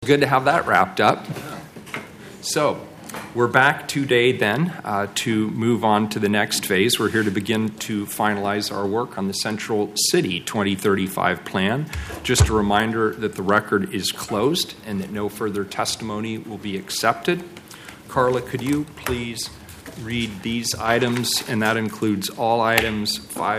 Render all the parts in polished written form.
Good to have that wrapped up. So we're back today then to move on to the next phase. We're here to begin to finalize our work on the Central City 2035 plan. Just a reminder that the record is closed and that no further testimony will be accepted. Carla, could you please read these items, and that includes all items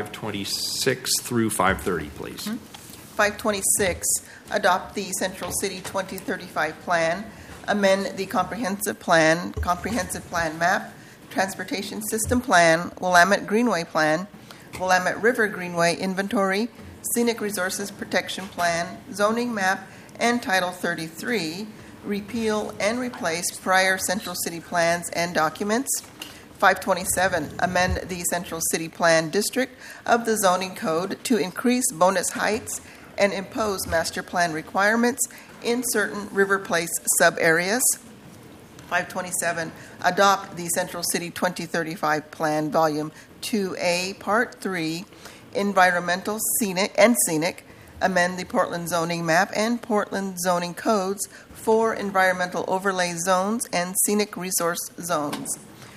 526 through 530, please. 526, adopt the Central City 2035 plan, amend the comprehensive plan map, transportation system plan, Willamette Greenway plan, Willamette River Greenway inventory, scenic resources protection plan, zoning map, and Title 33, repeal and replace prior Central City plans and documents. 527, amend the Central City Plan District of the Zoning Code to increase bonus heights and impose master plan requirements in certain River Place sub-areas. 527, adopt the Central City 2035 Plan Volume 2A, Part 3, Environmental, Scenic, amend the Portland zoning map and Portland zoning codes for environmental overlay zones and scenic resource zones.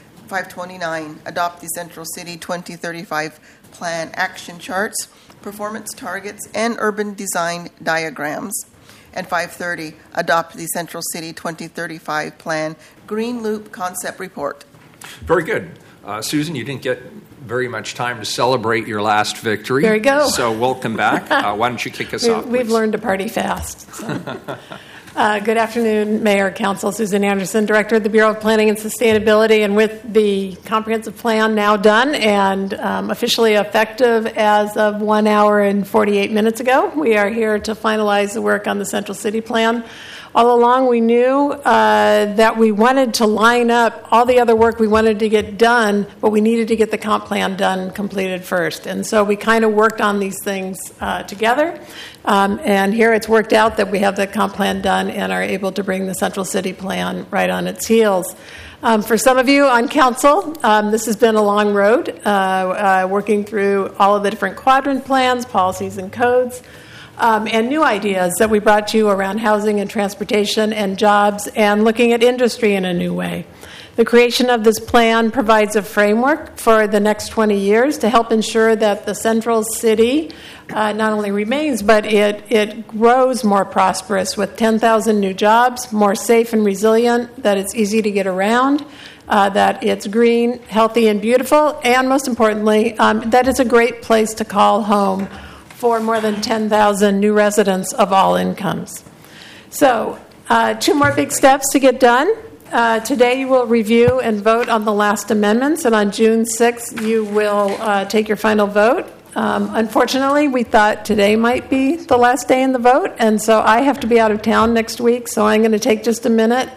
529, adopt the Central City 2035 Plan Action Charts, Performance Targets, and Urban Design Diagrams. And 530, adopt the Central City 2035 Plan Green Loop Concept Report. Very good. Susan, you didn't get very much time to celebrate your last victory. There you go. So welcome back. Why don't you kick us off, please? We've learned to party fast. So. Good afternoon, Mayor, Council. Susan Anderson, Director of the Bureau of Planning and Sustainability. And with the comprehensive plan now done and officially effective as of 1 hour and 48 minutes ago, we are here to finalize the work on the Central City Plan. All along, we knew that we wanted to line up all the other work we wanted to get done, but we needed to get the comp plan done, completed first. And so we kind of worked on these things together. And here it's worked out that we have the comp plan done and are able to bring the Central City Plan right on its heels. For some of you on council, this has been a long road, working through all of the different quadrant plans, policies, and codes. And new ideas that we brought to you around housing and transportation and jobs and looking at industry in a new way. The creation of this plan provides a framework for the next 20 years to help ensure that the Central City not only remains, but it grows more prosperous with 10,000 new jobs, more safe and resilient, that it's easy to get around, that it's green, healthy, and beautiful, and most importantly, that it's a great place to call home for more than 10,000 new residents of all incomes. So, two more big steps to get done. Today you will review and vote on the last amendments, and on June 6th you will take your final vote. Unfortunately, we thought today might be the last day in the vote, and so I have to be out of town next week, so I'm going to take just a minute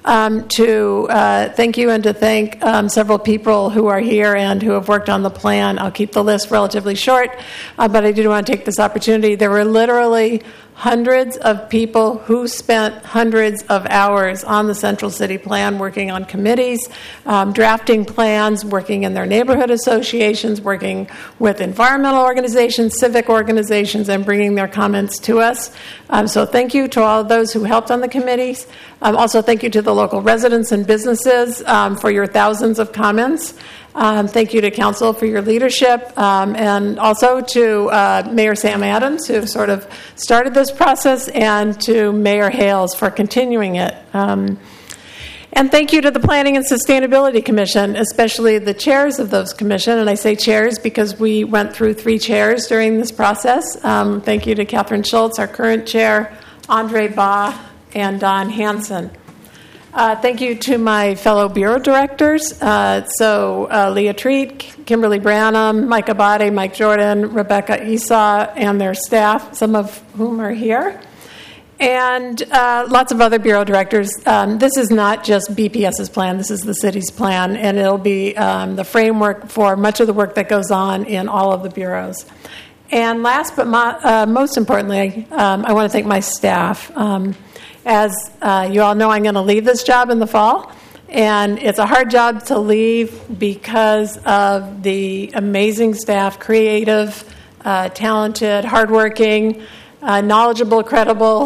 to thank you and to thank several people who are here and who have worked on the plan. I'll keep the list relatively short, but I did want to take this opportunity. There were literally hundreds of people who spent hundreds of hours on the Central City Plan, working on committees, drafting plans, working in their neighborhood associations, working with environmental organizations, civic organizations, and bringing their comments to us. So thank you to all of those who helped on the committees. Also thank you to the local residents and businesses for your thousands of comments. Thank you to Council for your leadership, and also to Mayor Sam Adams, who sort of started this process, and to Mayor Hales for continuing it. And thank you to the Planning and Sustainability Commission, especially the chairs of those commission. And I say chairs because we went through 3 chairs during this process. Thank you to Catherine Schultz, our current chair, Andre Baugh, and Don Hansen. Thank you to my fellow bureau directors, Leah Treat, Kimberly Branham, Mike Abate, Mike Jordan, Rebecca Esau, and their staff, some of whom are here, and lots of other bureau directors. This is not just BPS's plan, this is the city's plan, and it'll be the framework for much of the work that goes on in all of the bureaus. And last but most importantly, I want to thank my staff. As you all know, I'm going to leave this job in the fall, and it's a hard job to leave because of the amazing staff, creative, talented, hardworking, knowledgeable, credible,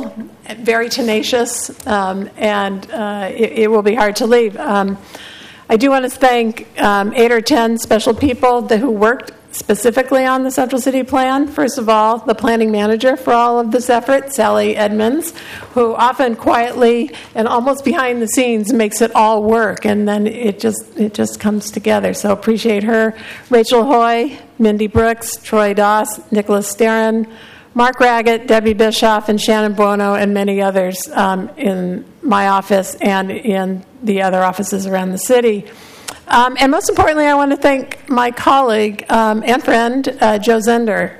very tenacious, and it will be hard to leave. I do want to thank 8 or 10 special people who worked specifically on the Central City Plan. First of all, the planning manager for all of this effort, Sally Edmonds, who often quietly and almost behind the scenes makes it all work, and then it just comes together. So appreciate her. Rachel Hoy, Mindy Brooks, Troy Doss, Nicholas Starren, Mark Raggett, Debbie Bischoff, and Shannon Buono, and many others in my office and in the other offices around the city. And most importantly, I want to thank my colleague and friend, Joe Zender.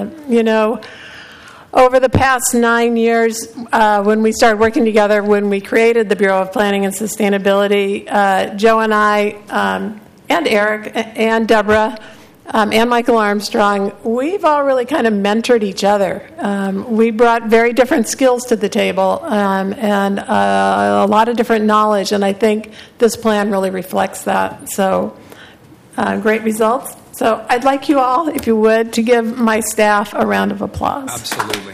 Over the past 9 years, when we started working together, when we created the Bureau of Planning and Sustainability, Joe and I, and Eric, and Deborah, and Michael Armstrong, we've all really kind of mentored each other. We brought very different skills to the table and a lot of different knowledge, and I think this plan really reflects that. So, great results. So I'd like you all, if you would, to give my staff a round of applause. Absolutely.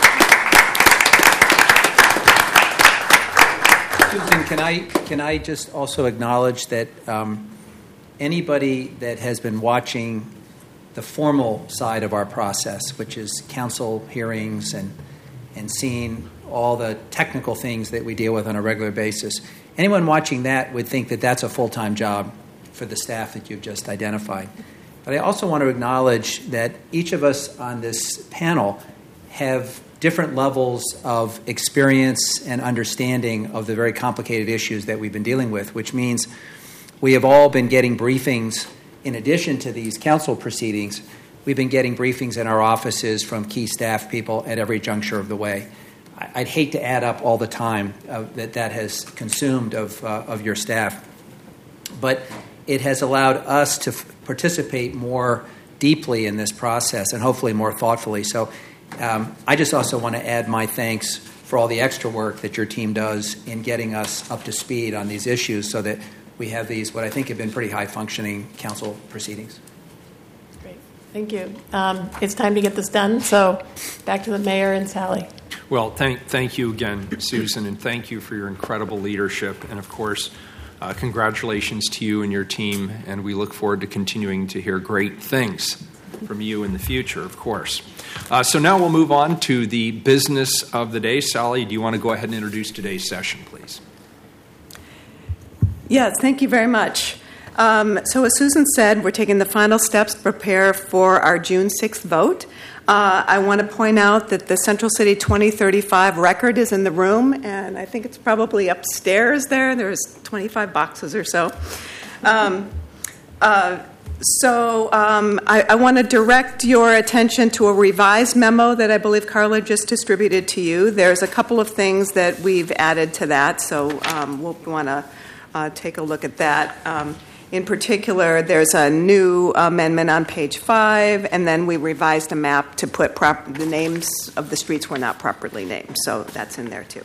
Susan, can I just also acknowledge that anybody that has been watching the formal side of our process, which is council hearings and seeing all the technical things that we deal with on a regular basis, anyone watching that would think that that's a full-time job for the staff that you've just identified. But I also want to acknowledge that each of us on this panel have different levels of experience and understanding of the very complicated issues that we've been dealing with, which means we have all been getting briefings in addition to these council proceedings. We've been getting briefings in our offices from key staff people at every juncture of the way. I'd hate to add up all the time that has consumed of your staff, but it has allowed us to participate more deeply in this process and hopefully more thoughtfully. So I just also want to add my thanks for all the extra work that your team does in getting us up to speed on these issues so that we have these, what I think have been pretty high-functioning council proceedings. Great. Thank you. It's time to get this done, so back to the mayor and Sally. Well, thank you again, Susan, and thank you for your incredible leadership. And, of course, congratulations to you and your team, and we look forward to continuing to hear great things from you in the future, of course. So now we'll move on to the business of the day. Sally, do you want to go ahead and introduce today's session, please? Yes, thank you very much. So as Susan said, we're taking the final steps to prepare for our June 6th vote. I want to point out that the Central City 2035 record is in the room, and I think it's probably upstairs there. There's 25 boxes or so. I want to direct your attention to a revised memo that I believe Carla just distributed to you. There's a couple of things that we've added to that, so we'll want to take a look at that. In particular, there's a new amendment on page 5, and then we revised a map to put the names of the streets were not properly named, so that's in there too.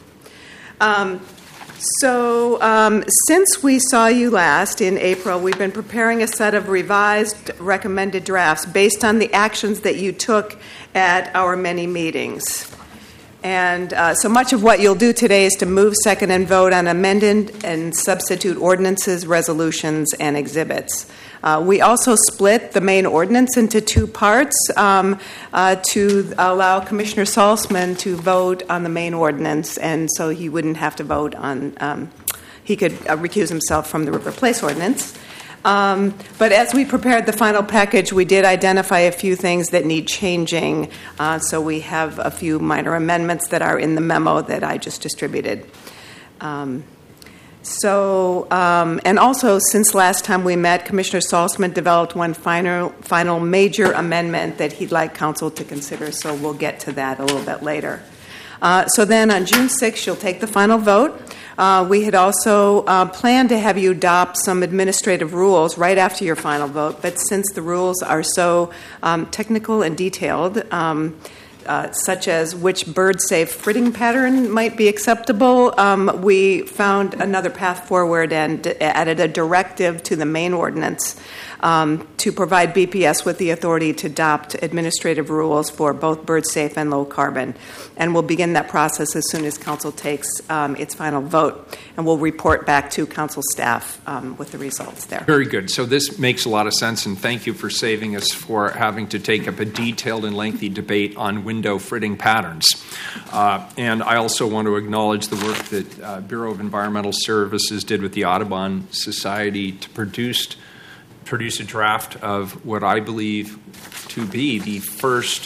Since we saw you last in April, we've been preparing a set of revised recommended drafts based on the actions that you took at our many meetings. And so much of what you'll do today is to move, second, and vote on amended and substitute ordinances, resolutions, and exhibits. We also split the main ordinance into two parts to allow Commissioner Salzman to vote on the main ordinance, and so he wouldn't have to vote on, he could recuse himself from the River Place ordinance. But as we prepared the final package, we did identify a few things that need changing. So we have a few minor amendments that are in the memo that I just distributed. And also, since last time we met, Commissioner Salzman developed one final major amendment that he'd like council to consider. So we'll get to that a little bit later. So then on June 6th, you'll take the final vote. We had also planned to have you adopt some administrative rules right after your final vote, but since the rules are so technical and detailed, such as which bird-safe frittering pattern might be acceptable. We found another path forward and added a directive to the main ordinance to provide BPS with the authority to adopt administrative rules for both bird-safe and low-carbon. And we'll begin that process as soon as Council takes its final vote. And we'll report back to Council staff with the results there. Very good. So this makes a lot of sense, and thank you for saving us for having to take up a detailed and lengthy debate on window fritting patterns. And I also want to acknowledge the work that Bureau of Environmental Services did with the Audubon Society to produce a draft of what I believe to be the first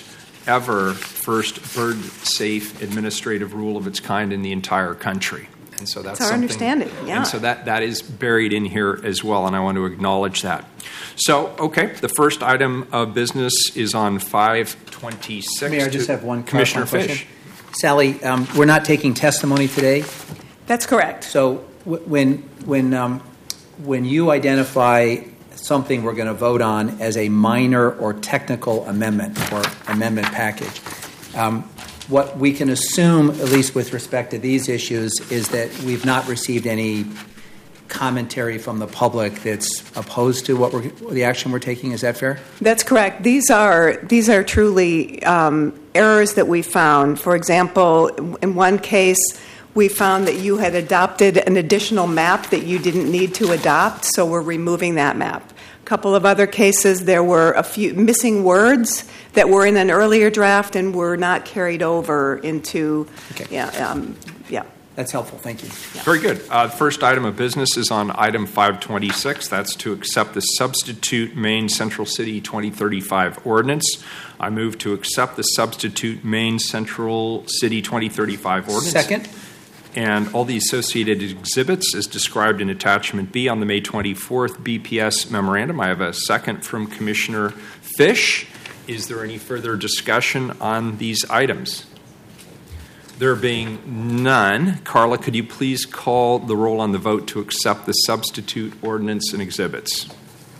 bird-safe administrative rule of its kind in the entire country. And so that's our understanding, yeah. And so that is buried in here as well, and I want to acknowledge that. So, okay, the first item of business is on 526. Mayor, I just have one Commissioner question. Fish. Sally, we're not taking testimony today. That's correct. So when you identify something we're going to vote on as a minor or technical amendment or amendment package, what we can assume, at least with respect to these issues, is that we've not received any commentary from the public that's opposed to the action we're taking. Is that fair? That's correct. These are truly errors that we found. For example, in one case, we found that you had adopted an additional map that you didn't need to adopt, so we're removing that map. A couple of other cases, there were a few missing words that were in an earlier draft and were not carried over into. Okay. Yeah. That's helpful. Thank you. Yeah. Very good. The first item of business is on item 526. That's to accept the substitute Maine Central City 2035 ordinance. I move to accept the substitute Maine Central City 2035 ordinance. Second. And all the associated exhibits as described in Attachment B on the May 24th BPS memorandum. I have a second from Commissioner Fish. Is there any further discussion on these items? There being none, Carla, could you please call the roll on the vote to accept the substitute ordinance and exhibits?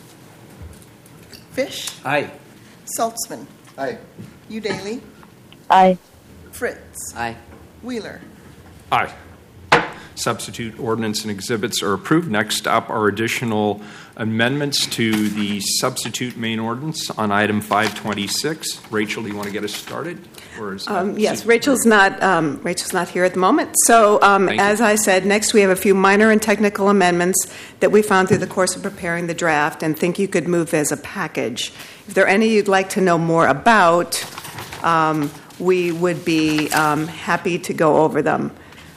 Fish. Aye. Saltzman. Aye. Udaly. Aye. Fritz. Aye. Wheeler. Aye. Substitute ordinance and exhibits are approved. Next up are additional amendments to the substitute main ordinance on item 526. Rachel, do you want to get us started? Or is Yes, Rachel's not here at the moment. So as I said, next we have a few minor and technical amendments that we found through the course of preparing the draft and think you could move as a package. If there are any you'd like to know more about, we would be happy to go over them.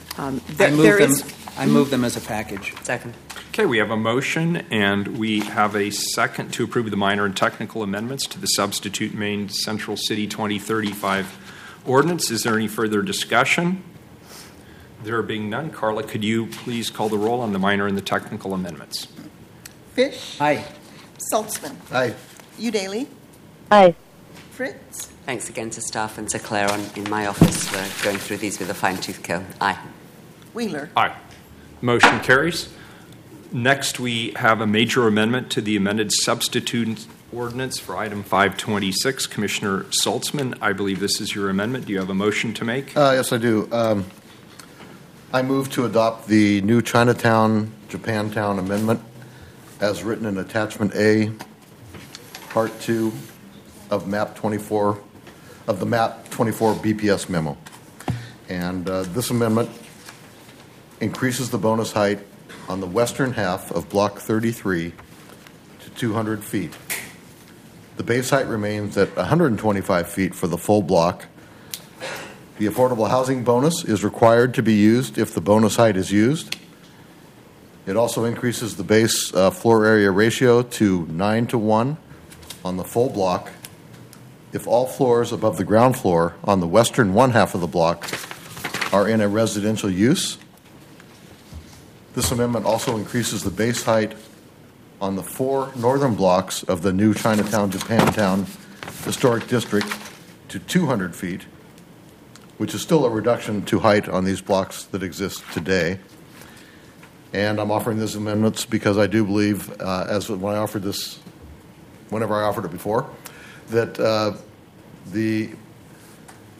I move them as a package. Second. Okay, we have a motion and we have a second to approve the minor and technical amendments to the substitute Maine Central City 2035 ordinance. Is there any further discussion? There being none, Carla, could you please call the roll on the minor and the technical amendments? Fish. Aye. Saltzman. Aye. Udaly. Aye. Fritz. Thanks again to staff and to Claire in my office for going through these with a fine-tooth comb. Aye. Wheeler. Aye. Motion carries. Next, we have a major amendment to the amended substitute ordinance for item 526. Commissioner Saltzman, I believe this is your amendment. Do you have a motion to make? Yes, I do. I move to adopt the new Chinatown, Japantown amendment as written in Attachment A, Part 2 of Map 24, of the Map 24 BPS memo. And this amendment increases the bonus height on the western half of Block 33 to 200 feet. The base height remains at 125 feet for the full block. The affordable housing bonus is required to be used if the bonus height is used. It also increases the base floor area ratio to 9-to-1 on the full block if all floors above the ground floor on the western one half of the block are in a residential use. This amendment also increases the base height on the 4 northern blocks of the new Chinatown, Japantown Historic District to 200 feet, which is still a reduction to height on these blocks that exist today. And I'm offering these amendments because I do believe, whenever I offered it before, that the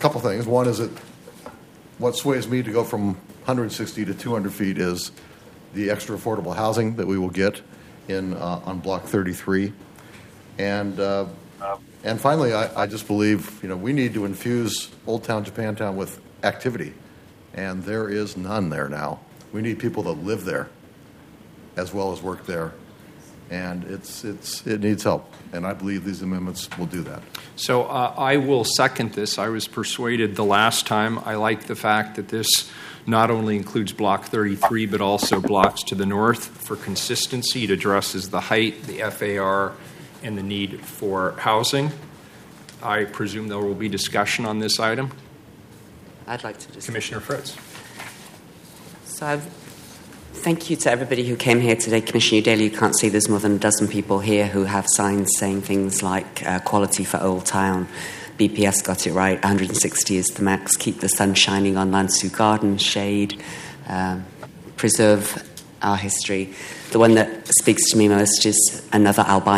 couple things. One is that what sways me to go from 160 to 200 feet is the extra affordable housing that we will get on Block 33. And finally, I just believe, we need to infuse Old Town Japantown with activity. And there is none there now. We need people that live there as well as work there. And it needs help. And I believe these amendments will do that. So I will second this. I was persuaded the last time. I like the fact that this not only includes Block 33, but also blocks to the north for consistency. It addresses the height, the FAR, and the need for housing. I presume there will be discussion on this item. I'd like to discuss. Commissioner Fritz. So thank you to everybody who came here today. Commissioner Daly, you can't see there's more than a dozen people here who have signs saying things like quality for Old Town. BPS got it right. 160 is the max. Keep the sun shining on Lansu Garden. Shade. Preserve our history. The one that speaks to me most is another Albina ?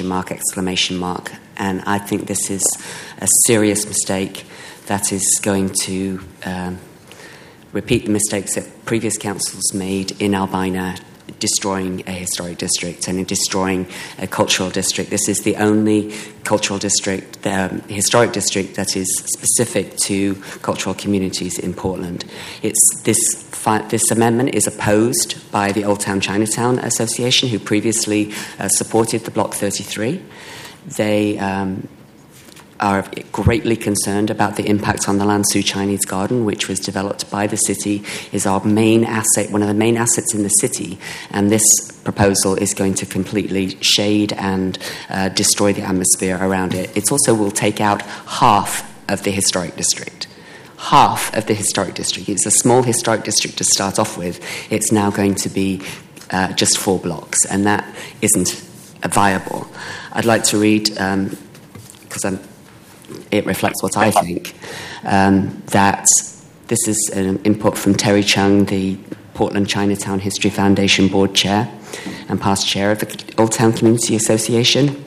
And I think this is a serious mistake that is going to repeat the mistakes that previous councils made in Albina, destroying a historic district and destroying a cultural district. This is the only cultural district, historic district that is specific to cultural communities in Portland. This amendment is opposed by the Old Town Chinatown Association, who previously supported the Block 33. They are greatly concerned about the impact on the Lansu Chinese Garden, which was developed by the city, is our main asset, one of the main assets in the city, and this proposal is going to completely shade and destroy the atmosphere around it. It also will take out half of the historic district. Half of the historic district. It's a small historic district to start off with. It's now going to be just 4 blocks, and that isn't viable. I'd like to read, because it reflects what I think, that this is an input from Terry Chung, the Portland Chinatown History Foundation Board Chair and past Chair of the Old Town Community Association.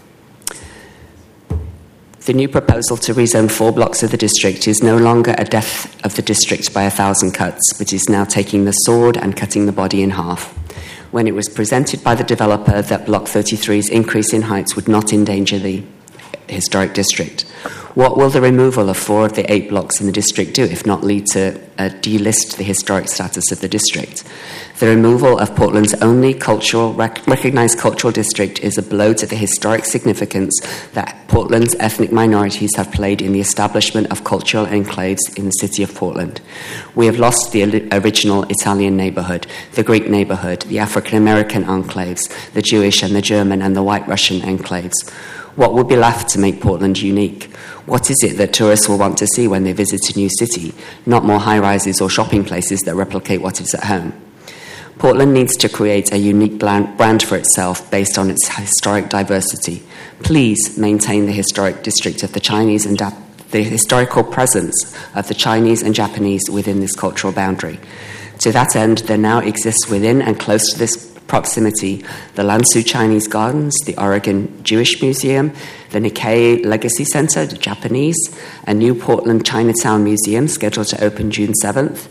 The new proposal to rezone 4 blocks of the district is no longer a death of the district by 1,000 cuts, but is now taking the sword and cutting the body in half. When it was presented by the developer that Block 33's increase in heights would not endanger the historic district, what will the removal of 4 of the 8 blocks in the district do, if not lead to delist the historic status of the district? The removal of Portland's only recognised cultural district is a blow to the historic significance that Portland's ethnic minorities have played in the establishment of cultural enclaves in the city of Portland. We have lost the original Italian neighbourhood, the Greek neighbourhood, the African American enclaves, the Jewish and the German and the White Russian enclaves. What will be left to make Portland unique? What is it that tourists will want to see when they visit a new city? Not more high-rises or shopping places that replicate what is at home. Portland needs to create a unique brand for itself based on its historic diversity. Please maintain the historic district of the Chinese and the historical presence of the Chinese and Japanese within this cultural boundary. To that end, there now exists within and close to this proximity the Lansu Chinese Gardens, the Oregon Jewish Museum, the Nikkei Legacy Center, the Japanese, a new Portland Chinatown Museum scheduled to open June 7th,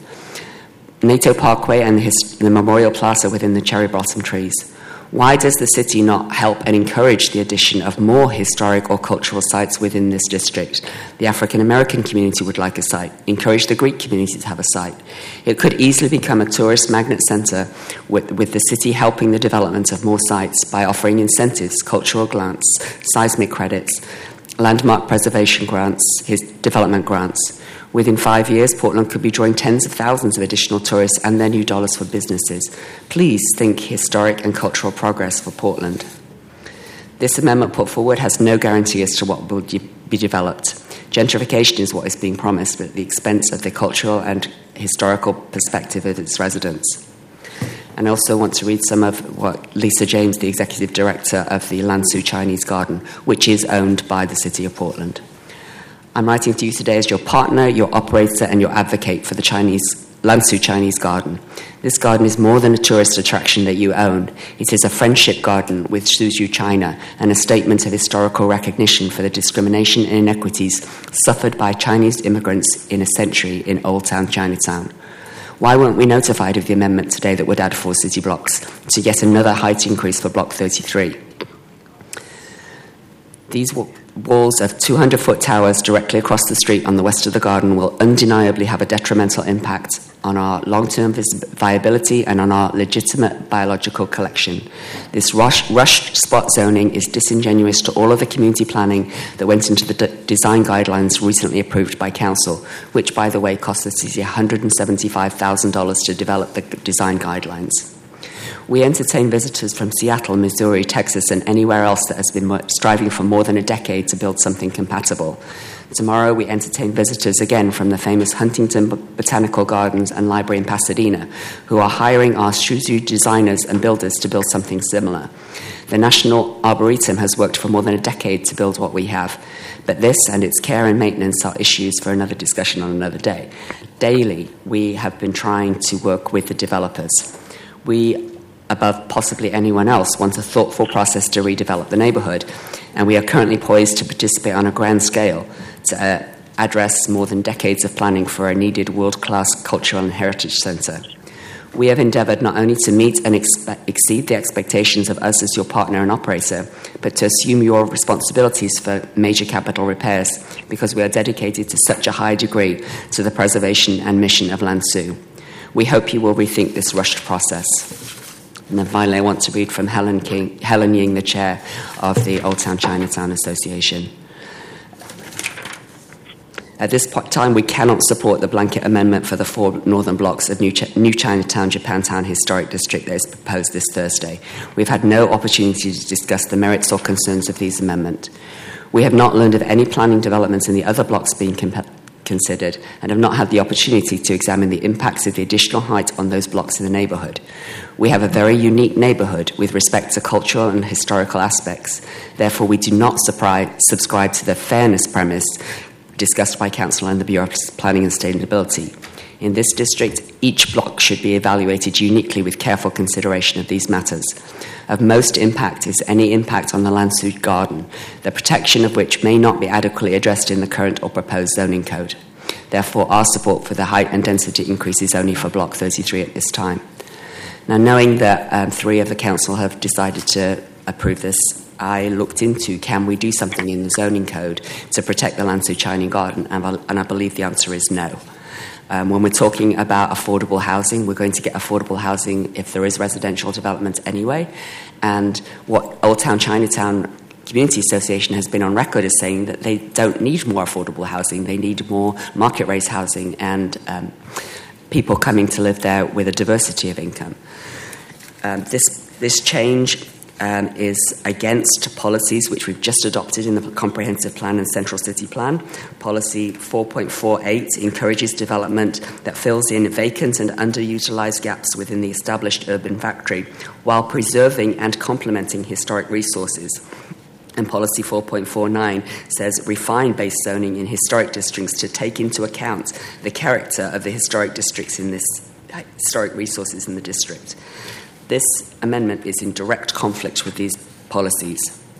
NATO Parkway and the Memorial Plaza within the cherry blossom trees. Why does the city not help and encourage the addition of more historic or cultural sites within this district? The African American community would like a site. Encourage the Greek community to have a site. It could easily become a tourist magnet center with the city helping the development of more sites by offering incentives, cultural grants, seismic credits, landmark preservation grants, development grants. Within 5 years, Portland could be drawing tens of thousands of additional tourists and their new dollars for businesses. Please think historic and cultural progress for Portland. This amendment put forward has no guarantee as to what will be developed. Gentrification is what is being promised, but at the expense of the cultural and historical perspective of its residents. And I also want to read some of what Lisa James, the Executive Director of the Lansu Chinese Garden, which is owned by the City of Portland. I'm writing to you today as your partner, your operator, and your advocate for the Lansu Chinese Garden. This garden is more than a tourist attraction that you own. It is a friendship garden with Suzhou, China, and a statement of historical recognition for the discrimination and inequities suffered by Chinese immigrants in a century in Old Town Chinatown. Why weren't we notified of the amendment today that would add 4 city blocks to yet another height increase for Block 33? These walls of 200-foot towers directly across the street on the west of the garden will undeniably have a detrimental impact on our long-term viability and on our legitimate biological collection. This rushed spot zoning is disingenuous to all of the community planning that went into the design guidelines recently approved by Council, which, by the way, cost the city $175,000 to develop the design guidelines. We entertain visitors from Seattle, Missouri, Texas, and anywhere else that has been striving for more than a decade to build something compatible. Tomorrow, we entertain visitors again from the famous Huntington Botanical Gardens and Library in Pasadena, who are hiring our Suzhou designers and builders to build something similar. The National Arboretum has worked for more than a decade to build what we have, but this and its care and maintenance are issues for another discussion on another day. Daily, we have been trying to work with the developers. We, above possibly anyone else, want a thoughtful process to redevelop the neighborhood, and we are currently poised to participate on a grand scale to address more than decades of planning for a needed world-class cultural and heritage centre. We have endeavoured not only to meet and exceed the expectations of us as your partner and operator, but to assume your responsibilities for major capital repairs, because we are dedicated to such a high degree to the preservation and mission of Lanzhou. We hope you will rethink this rushed process. And then finally, I want to read from Helen Ying, the chair of the Old Town Chinatown Association. At this time, we cannot support the blanket amendment for the 4 northern blocks of New Chinatown, Japantown Historic District that is proposed this Thursday. We've had no opportunity to discuss the merits or concerns of these amendments. We have not learned of any planning developments in the other blocks being considered and have not had the opportunity to examine the impacts of the additional height on those blocks in the neighbourhood. We have a very unique neighbourhood with respect to cultural and historical aspects. Therefore, we do not subscribe to the fairness premise discussed by Council and the Bureau of Planning and Sustainability. In this district, each block should be evaluated uniquely with careful consideration of these matters. Of most impact is any impact on the Lanzhou garden, the protection of which may not be adequately addressed in the current or proposed zoning code. Therefore, our support for the height and density increase is only for Block 33 at this time. Now, knowing that 3 of the Council have decided to approve this, I looked into, can we do something in the zoning code to protect the Lanzhou Chinese garden, and I believe the answer is no. When we're talking about affordable housing, we're going to get affordable housing if there is residential development anyway. And what Old Town Chinatown Community Association has been on record as saying that they don't need more affordable housing, they need more market rate housing and people coming to live there with a diversity of income. This change is against policies which we've just adopted in the Comprehensive Plan and Central City Plan. Policy 4.48 encourages development that fills in vacant and underutilised gaps within the established urban factory while preserving and complementing historic resources. And Policy 4.49 says refine base zoning in historic districts to take into account the character of the historic districts in this historic resources in the district. This amendment is in direct conflict with these policies.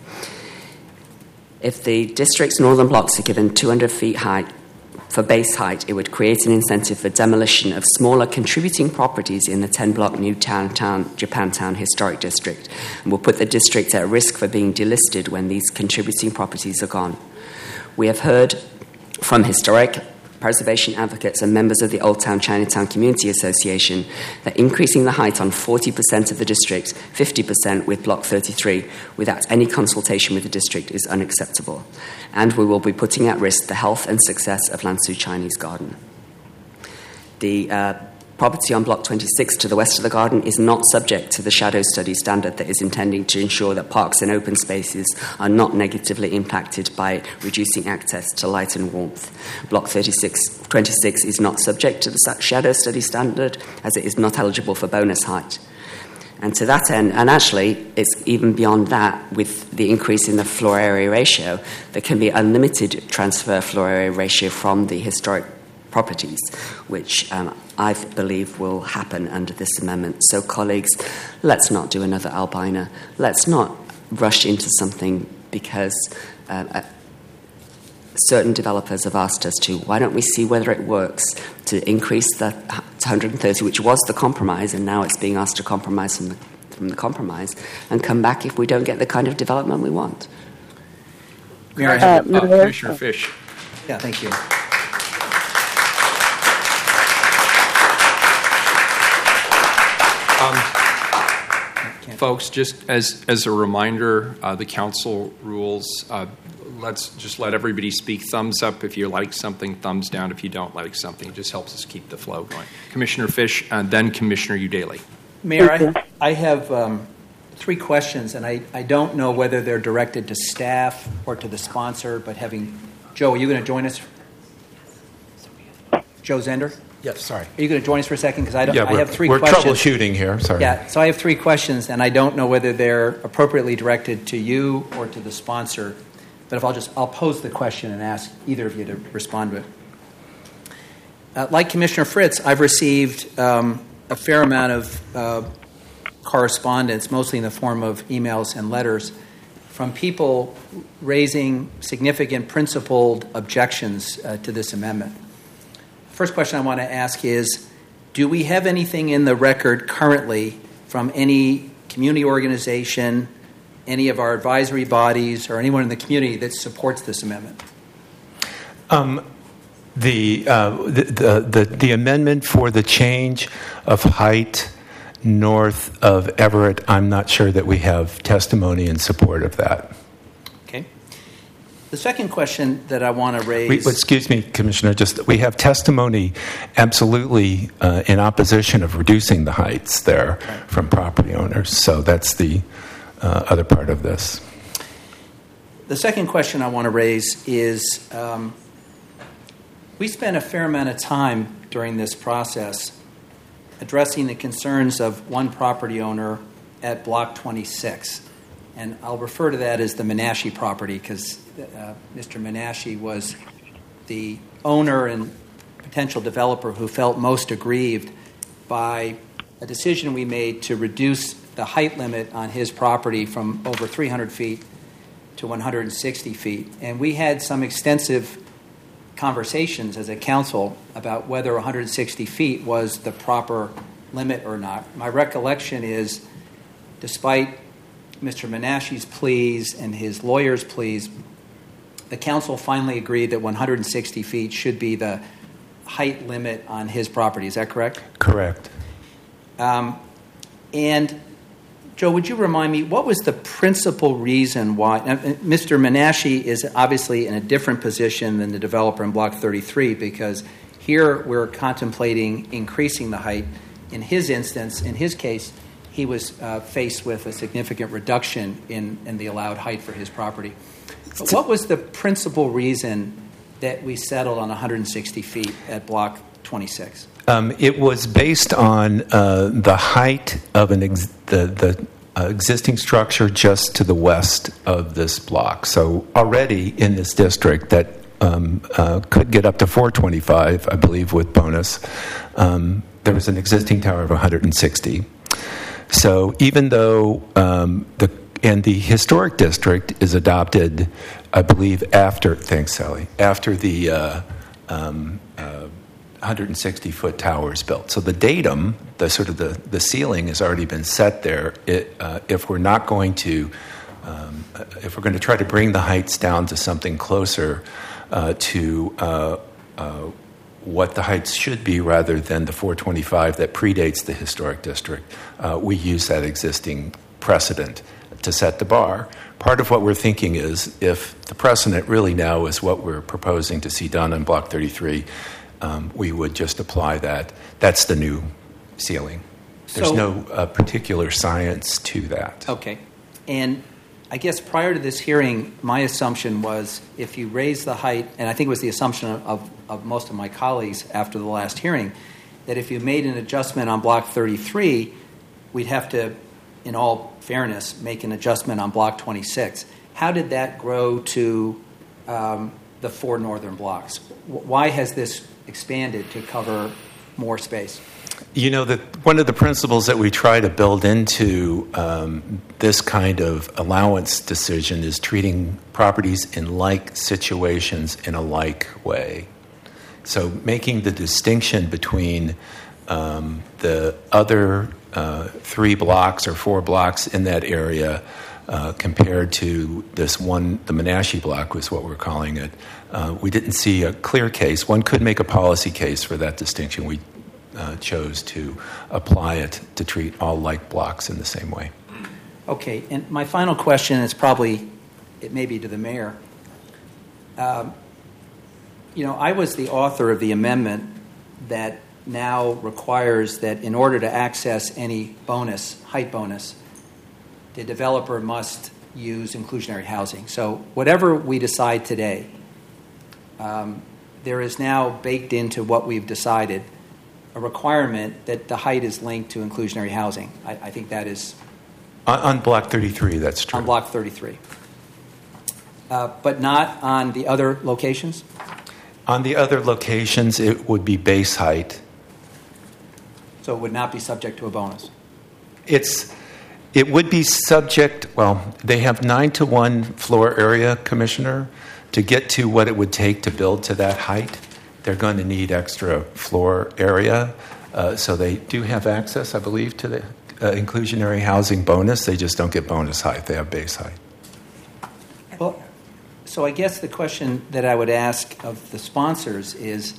If the district's northern blocks are given 200 feet height for base height, it would create an incentive for demolition of smaller contributing properties in the 10-block New Japantown Historic District, and will put the district at risk for being delisted when these contributing properties are gone. We have heard from historic preservation advocates and members of the Old Town Chinatown Community Association that increasing the height on 40% of the district, 50% with Block 33, without any consultation with the district is unacceptable. And we will be putting at risk the health and success of Lanzhou Chinese Garden. The property on Block 26 to the west of the garden is not subject to the shadow study standard that is intending to ensure that parks and open spaces are not negatively impacted by reducing access to light and warmth. Block 26 is not subject to the shadow study standard as it is not eligible for bonus height. And to that end, and actually it's even beyond that, with the increase in the floor area ratio, there can be unlimited transfer floor area ratio from the historic properties, which I believe will happen under this amendment. So, colleagues, let's not do another Albina. Let's not rush into something because certain developers have asked us to. Why don't we see whether it works to increase the 130, which was the compromise, and now it's being asked to compromise from the compromise, and come back if we don't get the kind of development we want. Commissioner Fish. Yeah, thank you. Folks, just as a reminder, the council rules, let's just let everybody speak. Thumbs up if you like something, thumbs down if you don't like something. It just helps us keep the flow going. Commissioner Fish, and then Commissioner Udaley. Mayor, I have 3 questions, and I don't know whether they're directed to staff or to the sponsor, but Joe, are you going to join us? Joe Zender? Yes, sorry. Are you going to join us for a second? Because I have 3 we're questions. We're troubleshooting here, sorry. Yeah, so I have 3 questions, and I don't know whether they're appropriately directed to you or to the sponsor. But if I'll pose the question and ask either of you to respond to it. Like Commissioner Fritz, I've received a fair amount of correspondence, mostly in the form of emails and letters, from people raising significant principled objections to this amendment. First question I want to ask is, do we have anything in the record currently from any community organization, any of our advisory bodies, or anyone in the community that supports this amendment? The amendment for the change of height north of Everett, I'm not sure that we have testimony in support of that. Okay. The second question that I want to raise... Excuse me, Commissioner, we have testimony absolutely in opposition of reducing the heights there from property owners. So that's the other part of this. The second question I want to raise is we spent a fair amount of time during this process addressing the concerns of one property owner at Block 26. And I'll refer to that as the Menashe property because Mr. Menashe was the owner and potential developer who felt most aggrieved by a decision we made to reduce the height limit on his property from over 300 feet to 160 feet. And we had some extensive conversations as a council about whether 160 feet was the proper limit or not. My recollection is, despite Mr. Menashe's pleas and his lawyer's pleas, the council finally agreed that 160 feet should be the height limit on his property. Is that correct? Correct. And Joe, would you remind me, what was the principal reason why... Mr. Menashe is obviously in a different position than the developer in Block 33 because here we're contemplating increasing the height. In his instance, in his case, he was faced with a significant reduction in the allowed height for his property. But what was the principal reason that we settled on 160 feet at Block 26? It was based on the height of the existing structure just to the west of this block. So already in this district that could get up to 425, I believe, with bonus, there was an existing tower of 160. So even though the historic district is adopted, I believe, after the 160-foot tower is built. So the datum, the ceiling has already been set there. If we're not going to, if we're going to try to bring the heights down to something closer to what the heights should be rather than the 425 that predates the historic district, we use that existing precedent to set the bar. Part of what we're thinking is if the precedent really now is what we're proposing to see done in Block 33, we would just apply that. That's the new ceiling. There's no particular science to that. Okay. And I guess prior to this hearing, my assumption was if you raise the height, and I think it was the assumption of most of my colleagues after the last hearing, that if you made an adjustment on Block 33, we'd have to, in all fairness, make an adjustment on Block 26. How did that grow to the 4 northern blocks? Why has this expanded to cover more space? You know, that one of the principles that we try to build into this kind of allowance decision is treating properties in like situations in a like way. So making the distinction between the other 3 blocks or 4 blocks in that area compared to this one, the Menashe block was what we're calling it. We didn't see a clear case. One could make a policy case for that distinction. We chose to apply it to treat all like blocks in the same way. Okay, and my final question is probably, it may be to the mayor. I was the author of the amendment that now requires that in order to access any bonus, height bonus, the developer must use inclusionary housing. So whatever we decide today, there is now baked into what we've decided a requirement that the height is linked to inclusionary housing. I think that is... On Block 33, that's true. On Block 33. But not on the other locations? On the other locations, it would be base height. So it would not be subject to a bonus? It would be subject, well, they have 9-to-1 floor area, Commissioner. To get to what it would take to build to that height, they're going to need extra floor area. So they do have access, I believe, to the inclusionary housing bonus. They just don't get bonus height. They have base height. Well, so I guess the question that I would ask of the sponsors is,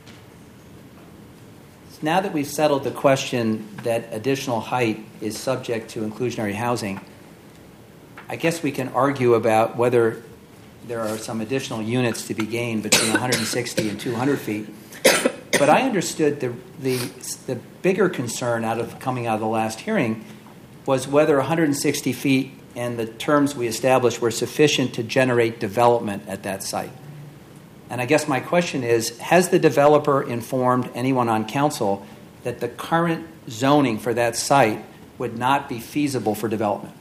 now that we've settled the question that additional height is subject to inclusionary housing, I guess we can argue about whether there are some additional units to be gained between 160 and 200 feet. But I understood the bigger concern coming out of the last hearing was whether 160 feet and the terms we established were sufficient to generate development at that site. And I guess my question is, has the developer informed anyone on council that the current zoning for that site would not be feasible for development?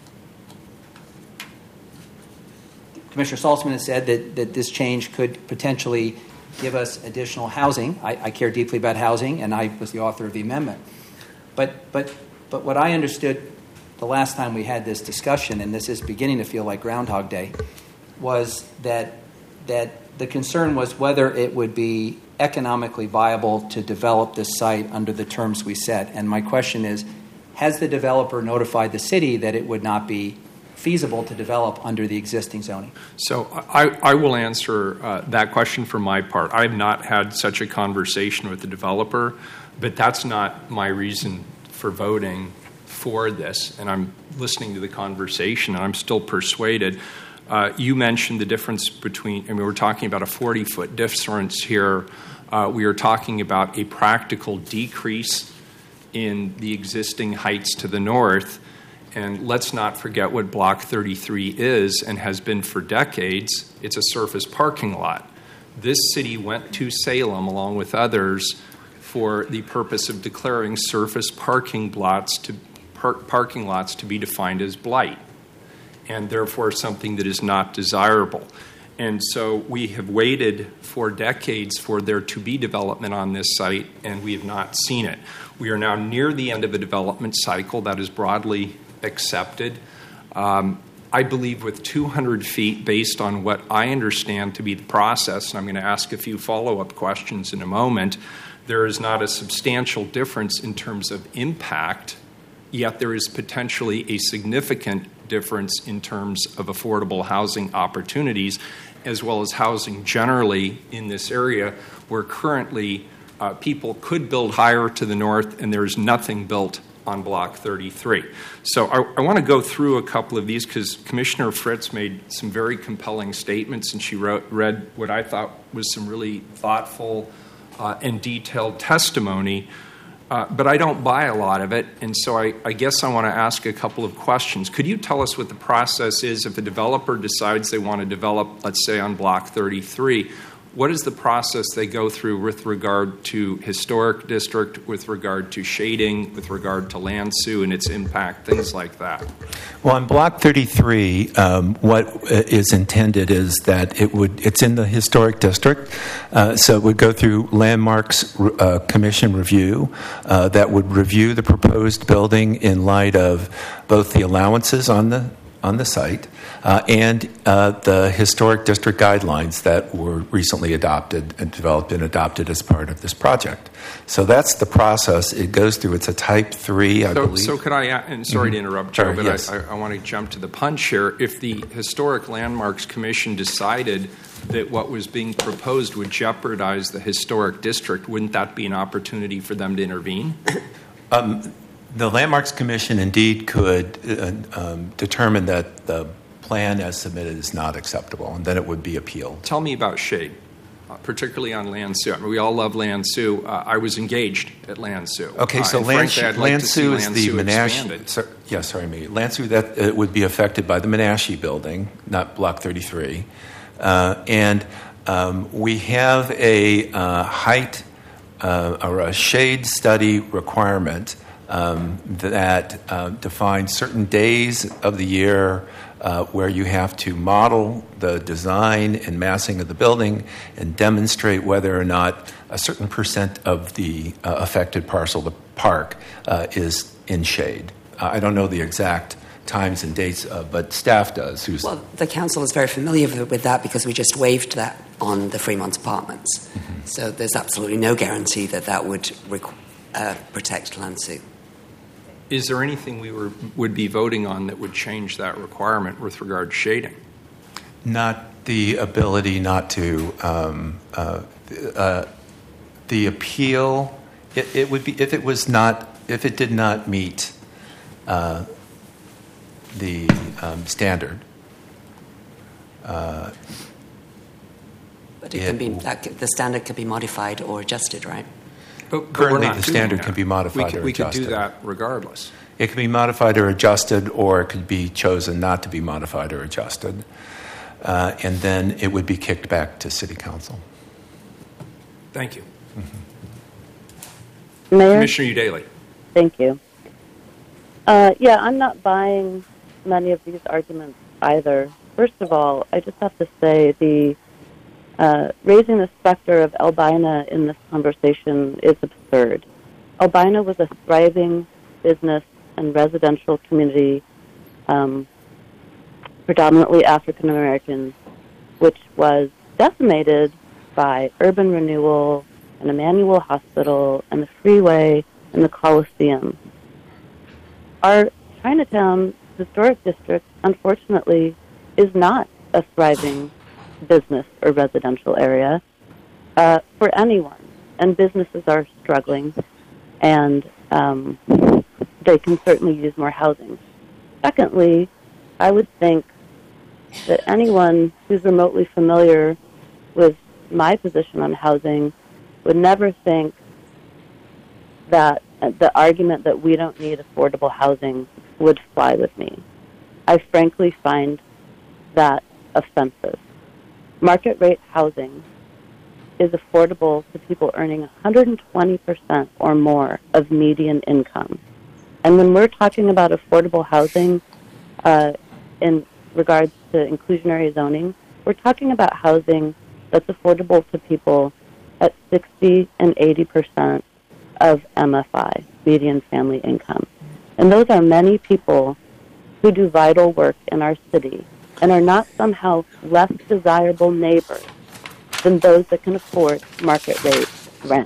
Commissioner Saltzman has said that this change could potentially give us additional housing. I care deeply about housing, and I was the author of the amendment. But what I understood the last time we had this discussion, and this is beginning to feel like Groundhog Day, was that the concern was whether it would be economically viable to develop this site under the terms we set. And my question is, has the developer notified the city that it would not be feasible to develop under the existing zoning? So I will answer that question for my part. I have not had such a conversation with the developer, but that's not my reason for voting for this. And I'm listening to the conversation, and I'm still persuaded. You mentioned the difference between, we're talking about a 40-foot difference here. We are talking about a practical decrease in the existing heights to the north. And let's not forget what Block 33 is and has been for decades. It's a surface parking lot. This city went to Salem, along with others, for the purpose of declaring surface parking lots to be defined as blight, and therefore something that is not desirable. And so we have waited for decades for there to be development on this site, and we have not seen it. We are now near the end of a development cycle that is broadly accepted. I believe with 200 feet, based on what I understand to be the process, and I'm going to ask a few follow-up questions in a moment, there is not a substantial difference in terms of impact, yet there is potentially a significant difference in terms of affordable housing opportunities, as well as housing generally in this area, where currently people could build higher to the north, and there is nothing built on Block 33. So I want to go through a couple of these because Commissioner Fritz made some very compelling statements, and she read what I thought was some really thoughtful and detailed testimony, but I don't buy a lot of it, and so I guess I want to ask a couple of questions. Could you tell us what the process is if a developer decides they want to develop, let's say, on Block 33? what is the process they go through with regard to historic district, with regard to shading, with regard to land sue and its impact, things like that? Well, on Block 33, what is intended is that it's in the historic district, so it would go through Landmarks Commission review that would review the proposed building in light of both the allowances on the site and the historic district guidelines that were recently adopted and developed and adopted as part of this project. So that's the process it goes through. It's a Type 3, I believe. So could I, and sorry to interrupt, Joe, but yes. I want to jump to the punch here. If the Historic Landmarks Commission decided that what was being proposed would jeopardize the historic district, wouldn't that be an opportunity for them to intervene? The Landmarks Commission indeed could determine that the plan as submitted is not acceptable, and then it would be appealed. Tell me about shade, particularly on land sue. I mean, we all love land sue. I was engaged at land sue. Okay, so land sue is the Menashe. Land sue that would be affected by the Menashe building, not Block 33, and we have a height or a shade study requirement that defines certain days of the year where you have to model the design and massing of the building and demonstrate whether or not a certain percent of the affected parcel, the park, is in shade. I don't know the exact times and dates, but staff does. Well, the council is very familiar with that because we just waived that on the Fremont Apartments. Mm-hmm. So there's absolutely no guarantee that would protect land sue. Is there anything we would be voting on that would change that requirement with regard to shading? Not the ability not to. The appeal. It would be if it did not meet the standard. But it can be the standard could be modified or adjusted, right? But currently, the standard can be modified or adjusted. We could do that regardless. It can be modified or adjusted, or it could be chosen not to be modified or adjusted. And then it would be kicked back to City Council. Thank you. Mm-hmm. Mayor? Commissioner Udaley. Thank you. I'm not buying many of these arguments either. First of all, I just have to say raising the specter of Albina in this conversation is absurd. Albina was a thriving business and residential community, predominantly African American, which was decimated by urban renewal and Emmanuel Hospital and the freeway and the Coliseum. Our Chinatown Historic District, unfortunately, is not a thriving business or residential area for anyone, and businesses are struggling, and they can certainly use more housing. Secondly, I would think that anyone who's remotely familiar with my position on housing would never think that the argument that we don't need affordable housing would fly with me. I frankly find that offensive. Market rate housing is affordable to people earning 120% or more of median income. And when we're talking about affordable housing in regards to inclusionary zoning, we're talking about housing that's affordable to people at 60 and 80% of MFI, median family income. And those are many people who do vital work in our city and are not somehow less desirable neighbors than those that can afford market rate rent.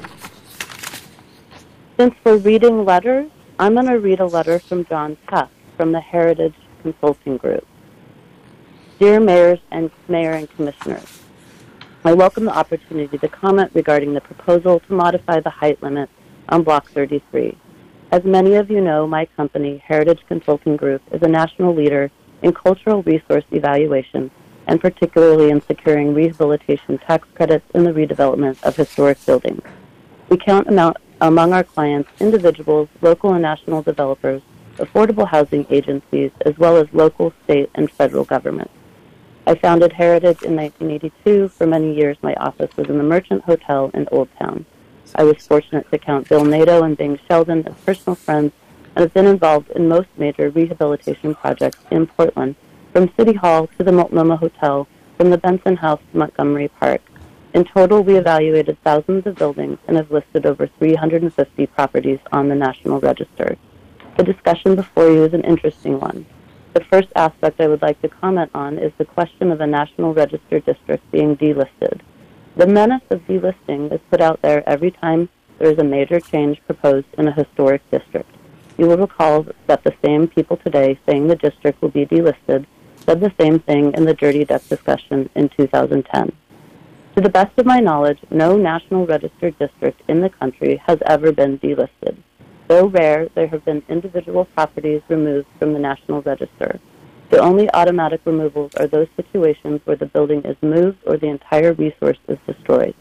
Since we're reading letters, I'm going to read a letter from John Tuck from the Heritage Consulting Group. Dear Mayor and Commissioners, I welcome the opportunity to comment regarding the proposal to modify the height limit on Block 33. As many of you know, my company, Heritage Consulting Group, is a national leader in cultural resource evaluation and particularly in securing rehabilitation tax credits in the redevelopment of historic buildings. We count among our clients individuals, local and national developers, affordable housing agencies, as well as local, state, and federal governments. I founded Heritage in 1982. For many years, my office was in the Merchant Hotel in Old Town. I was fortunate to count Bill Nato and Bing Sheldon as personal friends and have been involved in most major rehabilitation projects in Portland, from City Hall to the Multnomah Hotel, from the Benson House to Montgomery Park. In total, we evaluated thousands of buildings and have listed over 350 properties on the National Register. The discussion before you is an interesting one. The first aspect I would like to comment on is the question of a National Register district being delisted. The menace of delisting is put out there every time there is a major change proposed in a historic district. You will recall that the same people today saying the district will be delisted said the same thing in the Dirty Duck discussion in 2010. To the best of my knowledge, no National Register district in the country has ever been delisted. Though rare, there have been individual properties removed from the National Register. The only automatic removals are those situations where the building is moved or the entire resource is destroyed.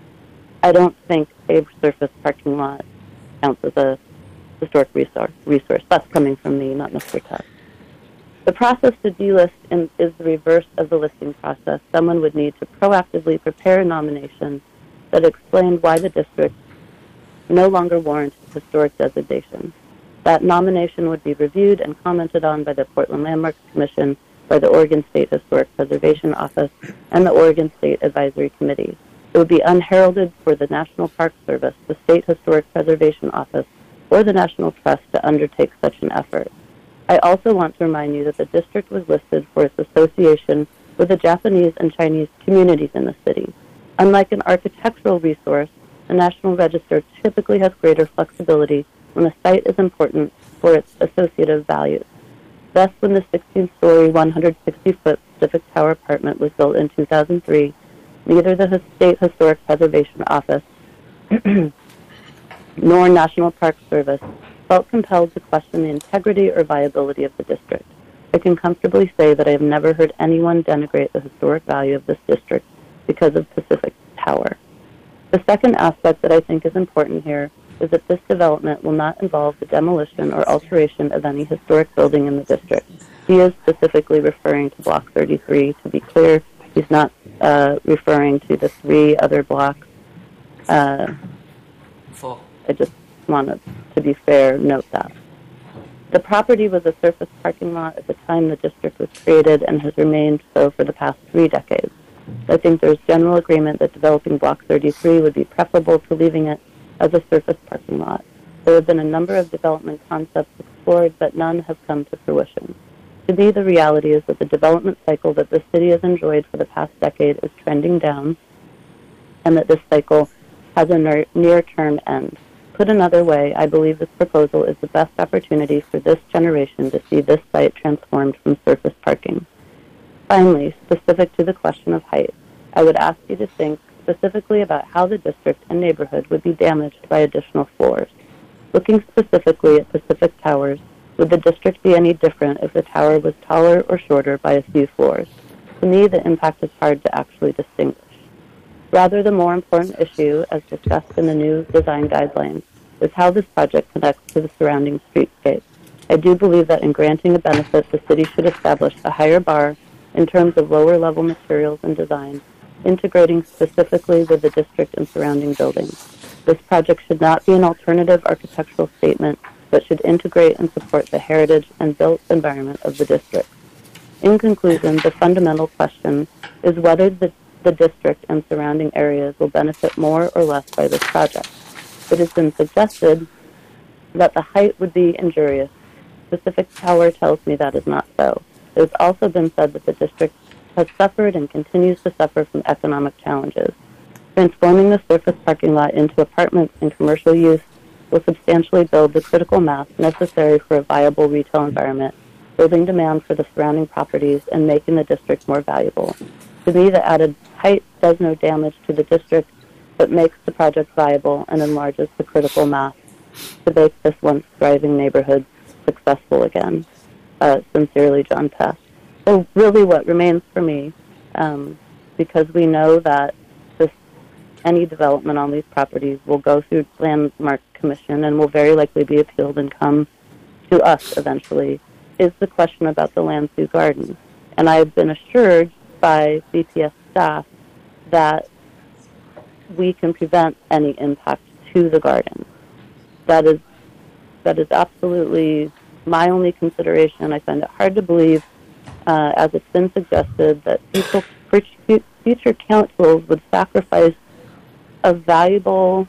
I don't think a surface parking lot counts as a historic resource. That's coming from me, not Mr. Tuck. The process to delist is the reverse of the listing process. Someone would need to proactively prepare a nomination that explained why the district no longer warrants historic designation. That nomination would be reviewed and commented on by the Portland Landmarks Commission, by the Oregon State Historic Preservation Office, and the Oregon State Advisory Committee. It would be unheralded for the National Park Service, the State Historic Preservation Office, or the National Trust to undertake such an effort. I also want to remind you that the district was listed for its association with the Japanese and Chinese communities in the city. Unlike an architectural resource, the National Register typically has greater flexibility when a site is important for its associative values. Thus, when the 16-story, 160-foot Pacific Tower apartment was built in 2003, neither the State Historic Preservation Office nor National Park Service felt compelled to question the integrity or viability of the district. I can comfortably say that I have never heard anyone denigrate the historic value of this district because of Pacific Tower. The second aspect that I think is important here is that this development will not involve the demolition or alteration of any historic building in the district. He is specifically referring to Block 33. To be clear, he's not referring to the three other blocks. I just wanted to be fair, note that. The property was a surface parking lot at the time the district was created and has remained so for the past 3 decades. I think there's general agreement that developing Block 33 would be preferable to leaving it as a surface parking lot. There have been a number of development concepts explored, but none have come to fruition. To me, the reality is that the development cycle that the city has enjoyed for the past decade is trending down, and that this cycle has a near-term end. Put another way, I believe this proposal is the best opportunity for this generation to see this site transformed from surface parking. Finally, specific to the question of height, I would ask you to think specifically about how the district and neighborhood would be damaged by additional floors. Looking specifically at Pacific Towers, would the district be any different if the tower was taller or shorter by a few floors? To me, the impact is hard to actually distinguish. Rather, the more important issue, as discussed in the new design guidelines, is how this project connects to the surrounding streetscape. I do believe that in granting a benefit, the city should establish a higher bar in terms of lower-level materials and design, integrating specifically with the district and surrounding buildings. This project should not be an alternative architectural statement, but should integrate and support the heritage and built environment of the district. In conclusion, the fundamental question is whether the district and surrounding areas will benefit more or less by this project. It has been suggested that the height would be injurious. Pacific Tower tells me that is not so. It has also been said that the district has suffered and continues to suffer from economic challenges. Transforming the surface parking lot into apartments and commercial use will substantially build the critical mass necessary for a viable retail environment, building demand for the surrounding properties and making the district more valuable. To me, the added height does no damage to the district, but makes the project viable and enlarges the critical mass to make this once thriving neighborhood successful again. Sincerely, John Pest. So really what remains for me, because we know that any development on these properties will go through Landmark Commission and will very likely be appealed and come to us eventually, is the question about the Lansu Garden. And I've been assured by BPS staff that we can prevent any impact to the garden. That is absolutely my only consideration. I find it hard to believe, as it's been suggested, that future councils would sacrifice a valuable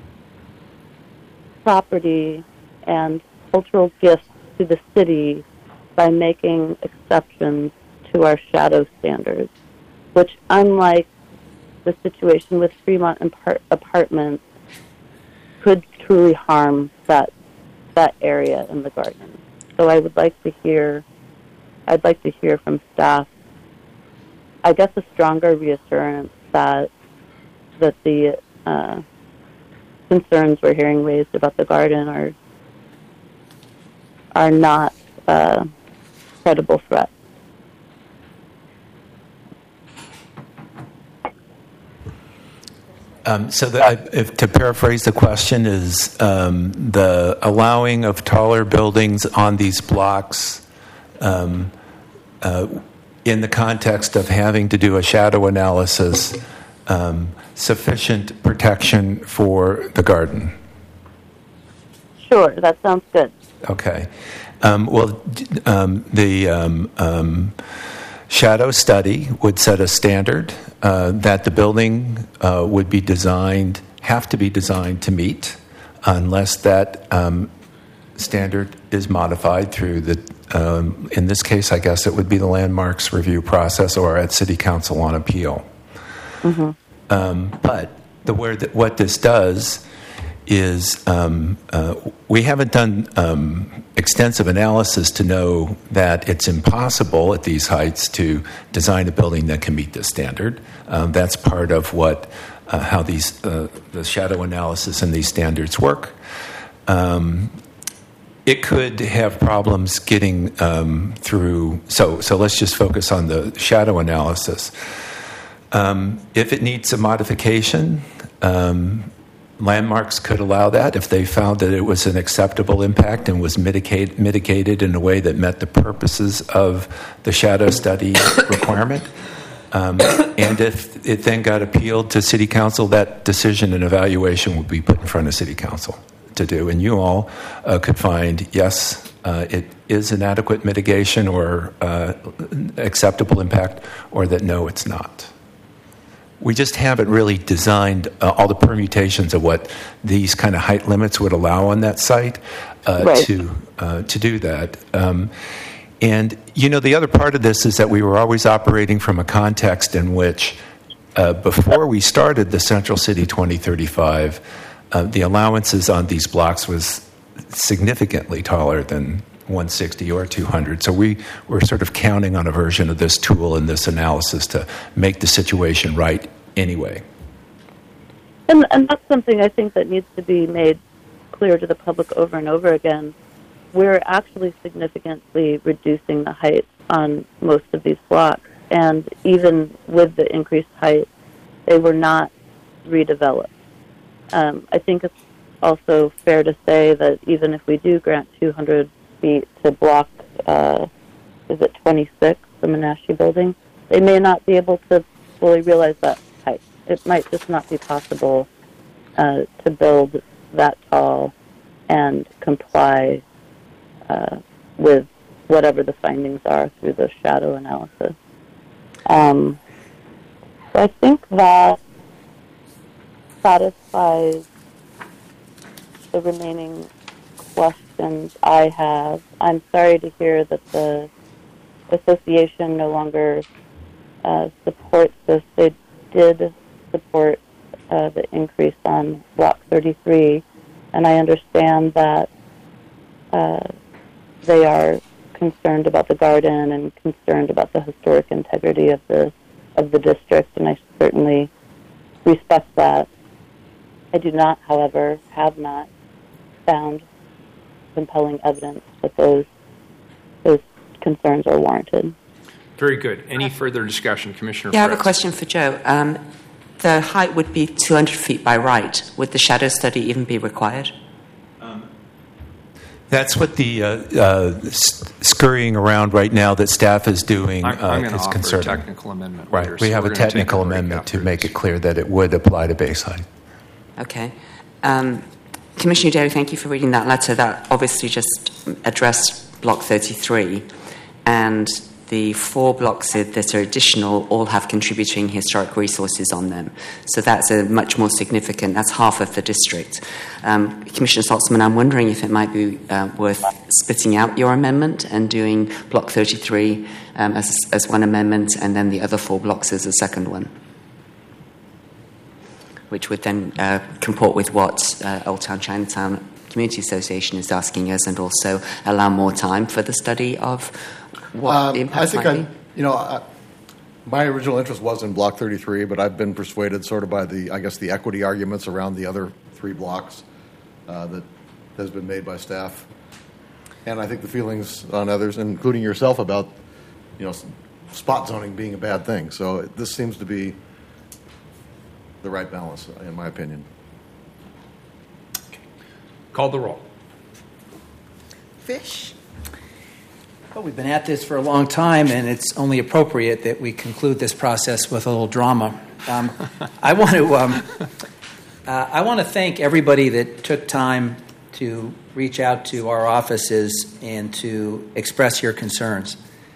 property and cultural gifts to the city by making exceptions to our shadow standards, which, unlike the situation with Fremont Apartments, could truly harm that area in the garden. So I'd like to hear from staff, I guess, a stronger reassurance that the concerns we're hearing raised about the garden are not credible threats. To paraphrase the question, is the allowing of taller buildings on these blocks in the context of having to do a shadow analysis sufficient protection for the garden? Sure, that sounds good. Okay. The shadow study would set a standard that the building would have to be designed to meet, unless that standard is modified through in this case, I guess it would be the landmarks review process or at City Council on appeal. Mm-hmm. But what this does is we haven't done extensive analysis to know that it's impossible at these heights to design a building that can meet this standard. That's part of how the shadow analysis and these standards work. It could have problems getting through. So let's just focus on the shadow analysis. If it needs a modification, landmarks could allow that if they found that it was an acceptable impact and was mitigated in a way that met the purposes of the shadow study requirement. And if it then got appealed to City Council, that decision and evaluation would be put in front of City Council to do. And you all could find, yes, it is an adequate mitigation or acceptable impact, or that no, it's not. We just haven't really designed all the permutations of what these kind of height limits would allow on that site to do that. And, the other part of this is that we were always operating from a context in which, before we started the Central City 2035, the allowances on these blocks was significantly taller than 160 or 200. So we were sort of counting on a version of this tool and this analysis to make the situation right anyway. And that's something I think that needs to be made clear to the public over and over again. We're actually significantly reducing the height on most of these blocks. And even with the increased height, they were not redeveloped. I think it's also fair to say that even if we do grant 200 feet to block, 26, the Menashe building, they may not be able to fully realize that height. It might just not be possible to build that tall and comply with whatever the findings are through the shadow analysis. So I think that satisfies the remaining questions I have. I'm sorry to hear that the association no longer supports this. They did support the increase on Block 33, and I understand that they are concerned about the garden and concerned about the historic integrity of the district, and I certainly respect that. I do not, however, have not found compelling evidence that those concerns are warranted. Very good. Any further discussion, Commissioner? Yeah, I have a question for Joe. The height would be 200 feet by right. Would the shadow study even be required? That's what the scurrying around right now that staff is doing I'm going to is offer concerning. a technical amendment. Right. later, We so have we're a gonna take technical break amendment to after make this. it clear that it would apply to base height. Okay. Commissioner Daly, thank you for reading that letter. That obviously just addressed Block 33, and the 4 blocks that are additional all have contributing historic resources on them. So that's a much more significant, that's half of the district. Commissioner Saltzman, I'm wondering if it might be worth splitting out your amendment and doing Block 33 as one amendment and then the other 4 blocks as a second one, which would then comport with what Old Town Chinatown Community Association is asking us, and also allow more time for the study of what the impacts might be. My original interest was in Block 33, but I've been persuaded sort of by the equity arguments around the other 3 blocks that has been made by staff. And I think the feelings on others, including yourself, about, spot zoning being a bad thing. So this seems to be the right balance, in my opinion. Call the roll. Fish. Well, we've been at this for a long time, and it's only appropriate that we conclude this process with a little drama. I want to thank everybody that took time to reach out to our offices and to express your concerns.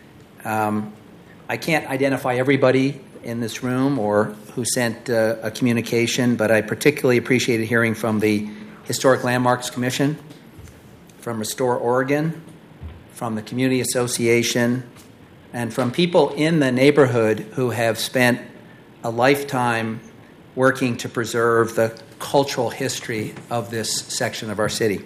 I can't identify everybody in this room or who sent a communication, but I particularly appreciated hearing from the Historic Landmarks Commission, from Restore Oregon, from the Community Association, and from people in the neighborhood who have spent a lifetime working to preserve the cultural history of this section of our city.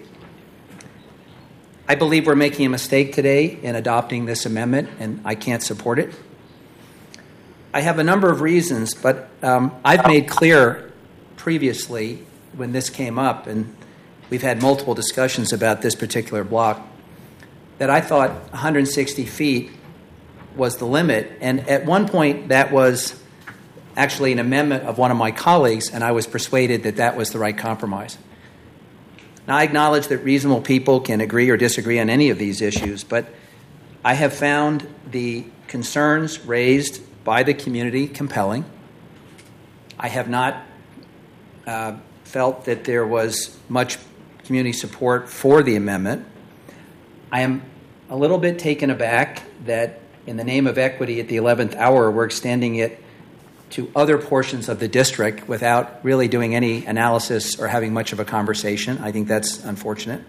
I believe we're making a mistake today in adopting this amendment, and I can't support it. I have a number of reasons, but I've made clear previously when this came up, and we've had multiple discussions about this particular block, that I thought 160 feet was the limit. And at one point, that was actually an amendment of one of my colleagues, and I was persuaded that that was the right compromise. Now, I acknowledge that reasonable people can agree or disagree on any of these issues, but I have found the concerns raised by the community compelling. I have not felt that there was much community support for the amendment. I am a little bit taken aback that in the name of equity at the 11th hour, we're extending it to other portions of the district without really doing any analysis or having much of a conversation. I think that's unfortunate.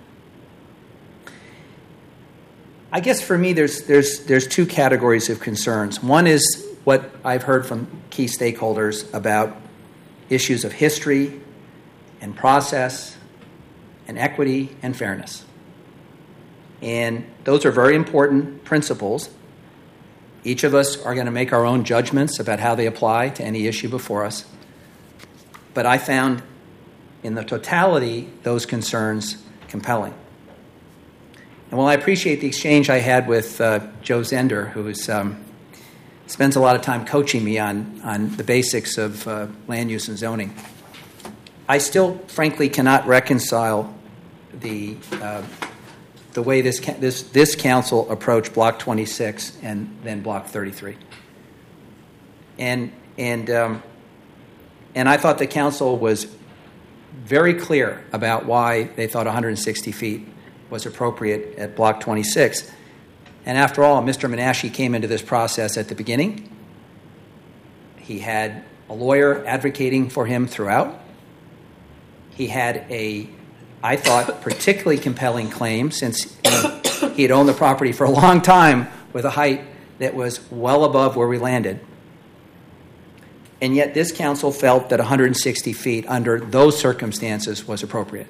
I guess for me, there's 2 categories of concerns. One is what I've heard from key stakeholders about issues of history and process and equity and fairness. And those are very important principles. Each of us are going to make our own judgments about how they apply to any issue before us. But I found in the totality those concerns compelling. And while I appreciate the exchange I had with Joe Zender, who spends a lot of time coaching me on the basics of land use and zoning, I still, frankly, cannot reconcile the way this council approached Block 26 and then Block 33. And I thought the council was very clear about why they thought 160 feet was appropriate at Block 26. And after all, Mr. Menashe came into this process at the beginning. He had a lawyer advocating for him throughout. He had I thought, particularly compelling claim, since he had owned the property for a long time with a height that was well above where we landed. And yet this council felt that 160 feet under those circumstances was appropriate.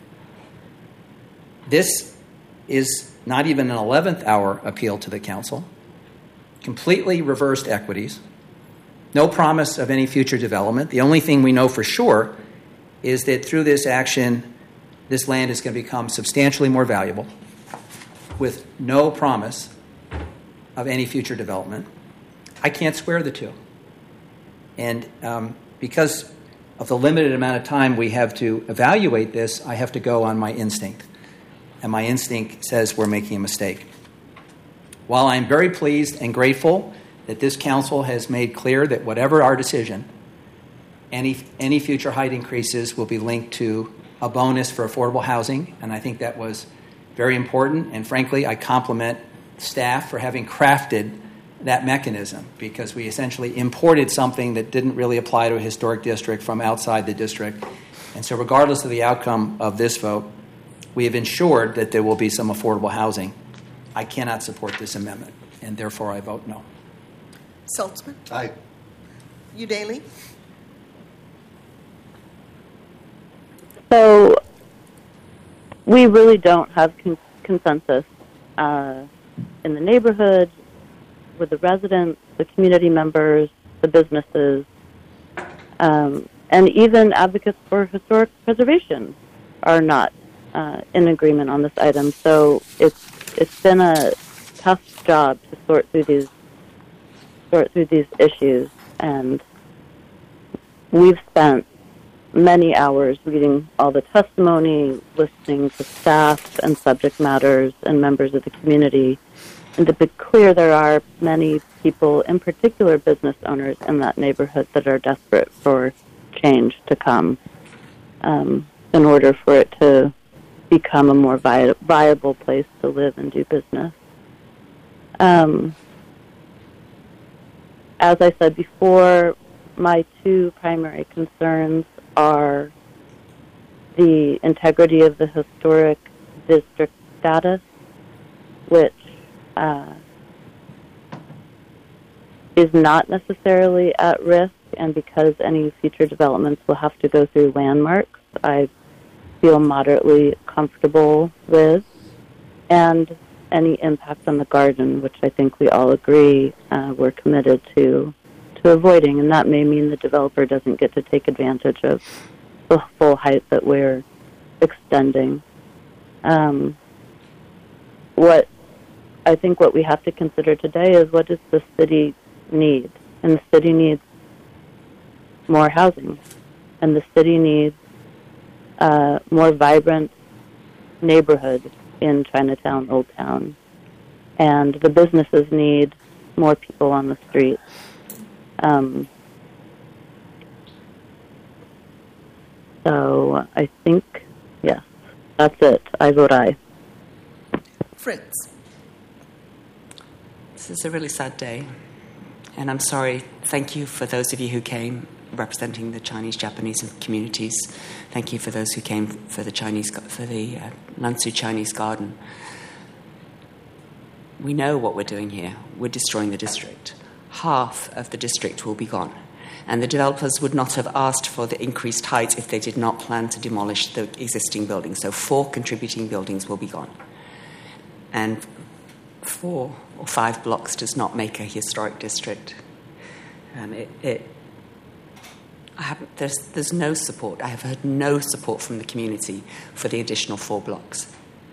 This is not even an 11th hour appeal to the council, completely reversed equities, no promise of any future development. The only thing we know for sure is that through this action, this land is going to become substantially more valuable with no promise of any future development. I can't square the two. And because of the limited amount of time we have to evaluate this, I have to go on my instinct. and my instinct says we're making a mistake. While I'm very pleased and grateful that this council has made clear that whatever our decision, any future height increases will be linked to a bonus for affordable housing, and I think that was very important. And frankly, I compliment staff for having crafted that mechanism, because we essentially imported something that didn't really apply to a historic district from outside the district. And so regardless of the outcome of this vote, we have ensured that there will be some affordable housing. I cannot support this amendment, and therefore I vote no. Saltzman? Aye. Udaley? So we really don't have consensus in the neighborhood, with the residents, the community members, the businesses, and even advocates for historic preservation are not in agreement on this item. So it's been a tough job to sort through these issues, and we've spent many hours reading all the testimony, listening to staff and subject matters and members of the community. And to be clear, there are many people, in particular business owners in that neighborhood, that are desperate for change to come in order for it to become a more viable place to live and do business. As I said before, my two primary concerns are the integrity of the historic district status, which is not necessarily at risk, and because any future developments will have to go through landmarks, I feel moderately comfortable with, and any impact on the garden, which I think we all agree we're committed to avoiding, and that may mean the developer doesn't get to take advantage of the full height that we're extending. What we have to consider today is, what does the city need? And the city needs more housing, and the city needs a more vibrant neighborhood in Chinatown, Old Town, and the businesses need more people on the street. So I think, yes, that's it. I vote aye. Fritz? This is a really sad day, and I'm sorry. Thank you for those of you who came representing the Chinese-Japanese communities. Thank you for those who came for the Nansu Chinese Garden. We know what we're doing here. We're destroying the district. Half of the district will be gone. And the developers would not have asked for the increased height if they did not plan to demolish the existing buildings. So 4 contributing buildings will be gone. And 4 or 5 blocks does not make a historic district. There's no support. I have heard no support from the community for the additional 4 blocks.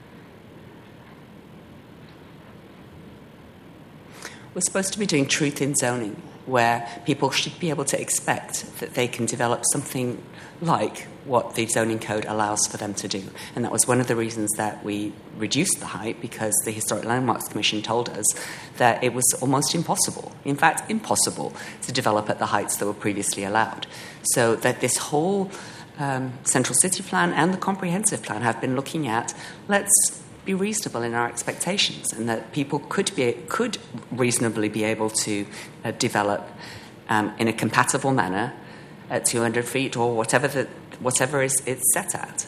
We're supposed to be doing truth in zoning, where people should be able to expect that they can develop something like what the zoning code allows for them to do. And that was one of the reasons that we reduced the height, because the Historic Landmarks Commission told us that it was almost impossible, in fact impossible, to develop at the heights that were previously allowed. So that this whole Central City Plan and the Comprehensive Plan have been looking at, let's be reasonable in our expectations, and that people could reasonably be able to develop in a compatible manner at 200 feet or whatever it's set at.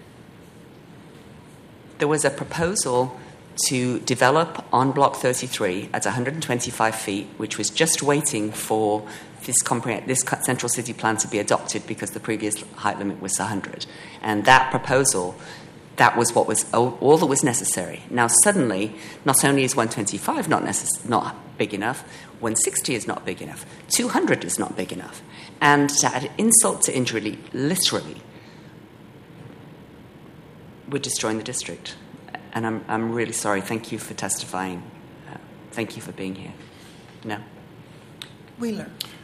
There was a proposal to develop on Block 33 at 125 feet, which was just waiting for this Central City Plan to be adopted, because the previous height limit was 100. And that proposal, that was what was all that was necessary. Now suddenly, not only is 125 not big enough, 160 is not big enough, 200 is not big enough. And to add insult to injury, literally, we're destroying the district. And I'm really sorry. Thank you for testifying. Thank you for being here. No. Wheeler?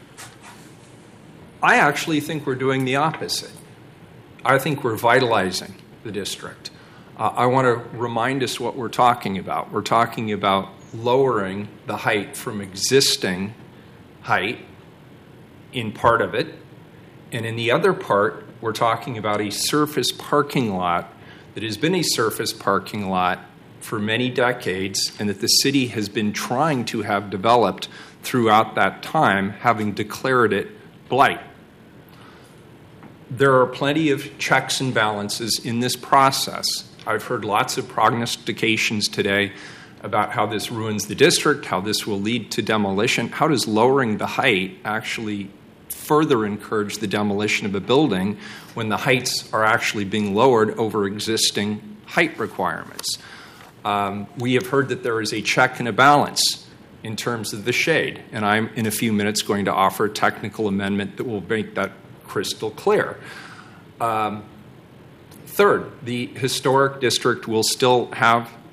I actually think we're doing the opposite. I think we're vitalizing the district. I want to remind us what we're talking about. We're talking about lowering the height from existing height in part of it, and in the other part, we're talking about a surface parking lot that has been a surface parking lot for many decades and that the city has been trying to have developed throughout that time, having declared it blight. There are plenty of checks and balances in this process. I've heard lots of prognostications today about how this ruins the district, how this will lead to demolition. How does lowering the height actually further encourage the demolition of a building when the heights are actually being lowered over existing height requirements? We have heard that there is a check and a balance in terms of the shade, and I'm in a few minutes going to offer a technical amendment that will make that crystal clear. Third, the historic district will still have